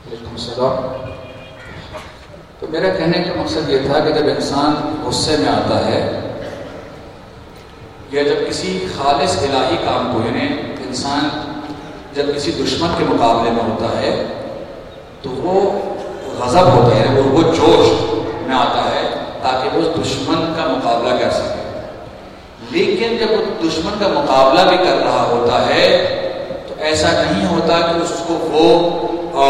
وعلیکم السلام. تو میرا کہنے کا مقصد یہ تھا کہ جب انسان غصے میں آتا ہے یا جب کسی خالص الہی کام کو، یعنی انسان جب کسی دشمن کے مقابلے میں ہوتا ہے تو وہ غضب ہوتا ہے، وہ جوش میں آتا ہے تاکہ وہ اس دشمن کا مقابلہ کر سکے. لیکن جب وہ دشمن کا مقابلہ بھی کر رہا ہوتا ہے تو ایسا نہیں ہوتا کہ اس کو وہ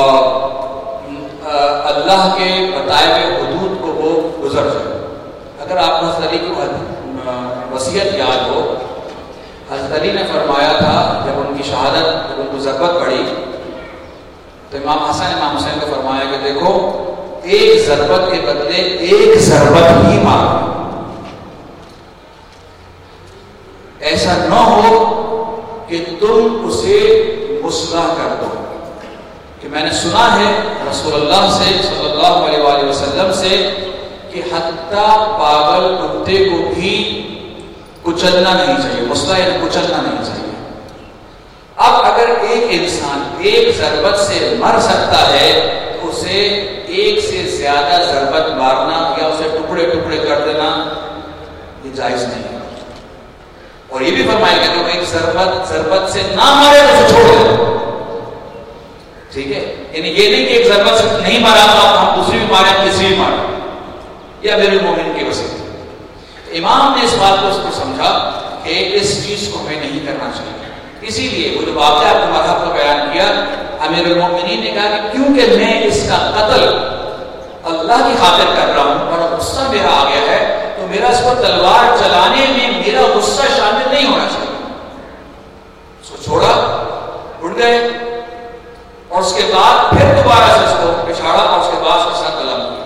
اللہ کے بتائے ہوئے حدود کو وہ گزر جائے. اگر آپ کو حضرت علی کی وصیت یاد ہو، حضرت علی نے فرمایا تھا جب ان کی شہادت، جب ان کو ضربت پڑی تو امام حسن امام حسین کو فرمایا کہ دیکھو ایک ضربت کے بدلے ایک ضربت ہی مارو، ایسا نہ ہو کہ تم اسے مصلح کر دو. کہ میں نے سنا ہے رسول اللہ سے صلی اللہ علیہ وآلہ وسلم سے کہ حتیٰ پاگل کتے کو بھی کچلنا نہیں چاہیے، مصلح یعنی کچلنا نہیں چاہیے. اب اگر ایک انسان ایک ضربت سے مر سکتا ہے تو اسے ایک سے زیادہ ضربت مارنا یا اسے ٹکڑے ٹکڑے کر دینا یہ جائز نہیں ہے. اور یہ بھی فرمایا کہ تم ایک ضربت سے نہ مارے تو اسے چھوڑ دو. ٹھیک ہے، یعنی یہ نہیں کہ ایک ضربت سے نہیں مارا تو ہم دوسری بھی مارے تیسری بھی مارے. یہ امیر المومنین کی وصیت. امام نے اس بات کو اس کو سمجھا کہ اس چیز کو ہمیں نہیں کرنا چاہیے. اسی لیے وہ جو واقعہ آپ نے مذہب کا بیان کیا، امیر المومنین نے کہا کہ کیونکہ میں اس کا قتل اللہ کی خاطر کر رہا ہوں اور غصہ میرا آ گیا ہے تو میرا اس پر تلوار چلانے میں میرا غصہ شامل نہیں ہونا چاہیے. اس کو چھوڑا، اٹھ گئے اور اس کے بعد پھر دوبارہ سے اس کو پچھاڑا اور اس کے بعد اس کے ساتھ قلم کیا.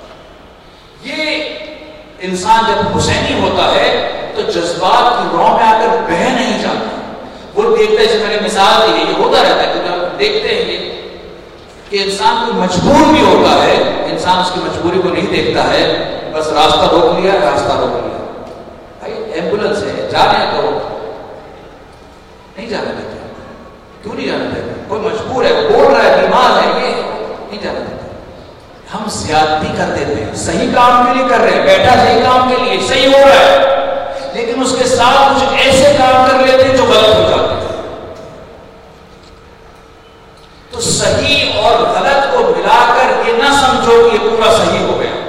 یہ انسان جب حسینی ہوتا ہے تو جذبات کی رو میں آ کر بہہ نہیں جاتا. وہ دیکھتا ہے، جیسے میں نے مثال دی ہے، یہ ہوتا رہتا ہے کہ جب دیکھتے ہیں یہ کہ انسان کو مجبور بھی ہوتا ہے، انسان اس کی مجبوری کو نہیں دیکھتا ہے، بس راستہ روک لیا، راستہ روک لیا. بھائی ایمبولینس ہے، جانے تو نہیں جانے دیتے. کیوں نہیں جانے دیتے؟ کوئی مجبور ہے، بول رہا ہے، بیمار ہے، یہ نہیں جانے دیتے. ہم زیادتی کر دیتے ہیں، صحیح کام کے لیے کر رہے ہیں، بیٹا صحیح کام کے لیے صحیح ہو رہا ہے، لیکن اس کے ساتھ کچھ ایسے کام کر لیتے ہیں جو غلط ہو جاتے ہیں. تو صحیح اور غلط کو ملا کر یہ نہ سمجھو کہ یہ پورا صحیح ہو گیا.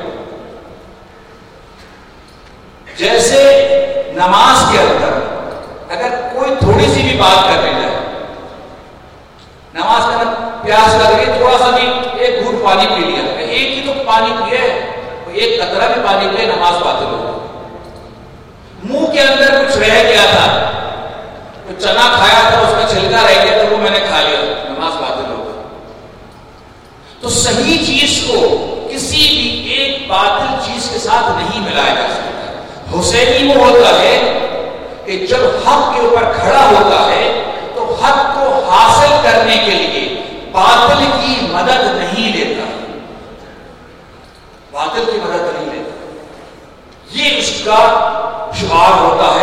جیسے نماز کے اندر اگر کوئی تھوڑی سی بھی بات کر لی جائے، نماز کے اندر پیاس لگ رہی ہے، تھوڑا سا بھی ایک گھونٹ پانی پی لیا، ایک ہی تو پانی پیے، ایک قطرہ بھی پانی پیے، نماز باطل ہو گئی. منہ کے اندر کچھ رہ گیا تھا، کچھ چنا کھایا تھا، اس کا چھلکا رہ گیا تو وہ میں نے کھا لیا، نماز باطل ہو گئی. تو صحیح چیز کو کسی بھی ایک باطل چیز کے ساتھ نہیں ملایا جا سکتا. حسینی وہ ہوتا ہے کہ جب حق کے اوپر کھڑا ہوتا ہے تو حق کو حاصل کرنے کے لیے باطل کی مدد نہیں لیتا، باطل کی مدد نہیں لیتا. یہ اس کا شعار ہوتا